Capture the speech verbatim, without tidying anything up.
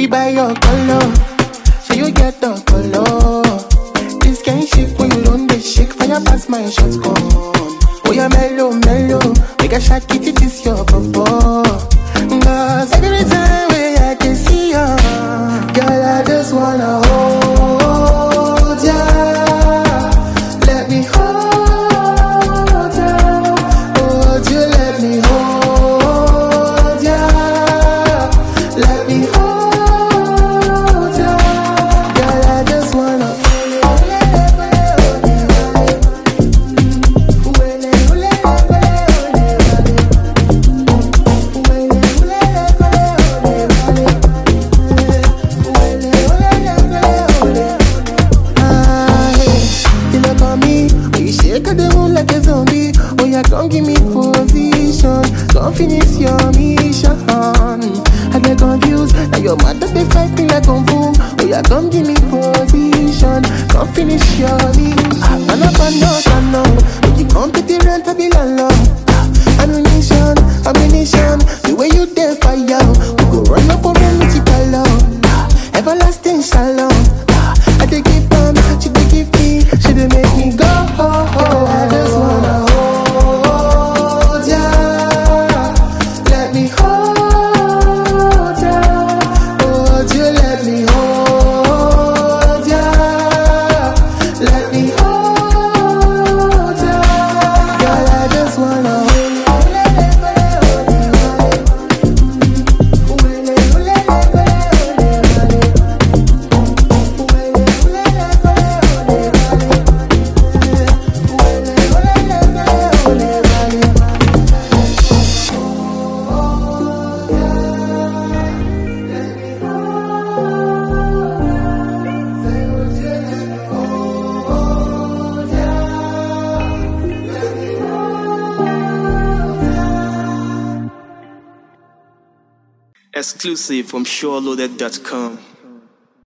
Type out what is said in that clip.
by your color. So you get the color. This can shake when you don't they shake. Fire past my shotgun. Oh yeah, mellow, mellow. Make a shot, kitty, this your papa. Cause every time we I can see ya, girl, I just wanna hold ya. Let me hold ya. Would you let me hold ya? Let me hold ya. Girl, I just wanna like a zombie. Oh yeah, come give me position. Come finish your mission. I get confused. Now your mother they fight me like kung fu. Oh yeah, come give me position. Come finish your mission. I'm up and not and no. If you come to the rent, I be landlord. Ammunition, ammunition. The way you there fire, we go run up for run with you love. Everlasting shalom. I dey give them, she dey give me, she dey make me go. I just wanna hold ya. Let me hold ya. Would you let me hold ya? Let me hold ya. Girl, I just wanna hold ya. Exclusive from SureLoaded dot com.